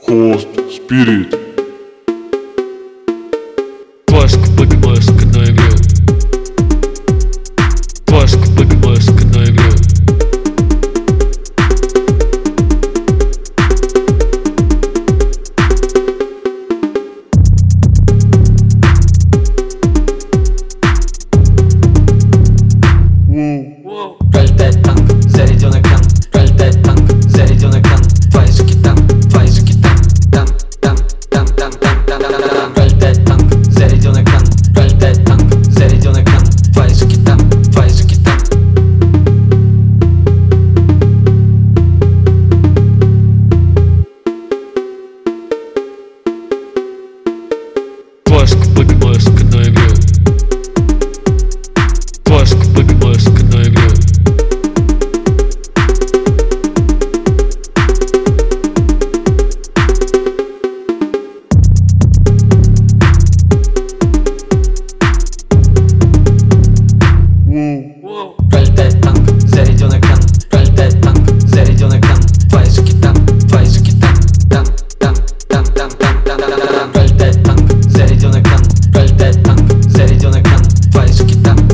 Coast Spirit. Vasco поднимаешься на игре. Vasco поднимаешься на игре. Пролетает танк, заряден экран. Пролетает танк, заряден экран. Твои суки там, там. Пролетает танк, заряден экран. Пролетает танк, заряден экран. Твои суки там, Vasco поднимаешься на игре. Vasco поднимаешься на игре. Пролетает танк, заряден экран. Пролетает танк, заряден экран. Твои суки там, там. Пролетает танк, заряден экран. Пролетает танк, заряден экран. Твои суки там.